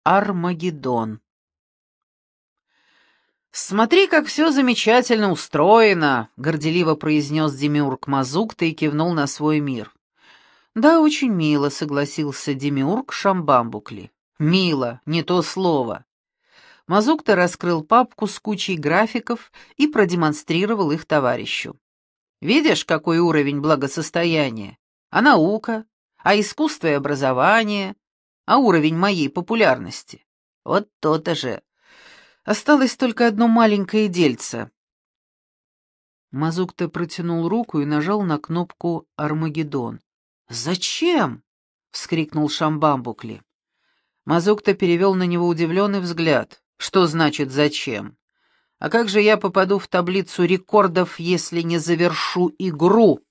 Армагеддон. «Смотри, как все замечательно устроено», — горделиво произнес Демиург Мазукта и кивнул на свой мир. «Да, очень мило», — согласился Демиург Шамбамбукли. «Мило, не то слово». Мазукта раскрыл папку с кучей графиков и продемонстрировал их товарищу. «Видишь, какой уровень благосостояния? А наука? А искусство и образование? А уровень моей популярности? Вот то-то же. Осталось только одно маленькое дельце». Мазукта протянул руку и нажал на кнопку «Армагеддон». «Зачем?» — вскрикнул Шамбамбукли. Мазукта перевел на него удивленный взгляд. «Что значит «зачем»? А как же я попаду в таблицу рекордов, если не завершу игру?»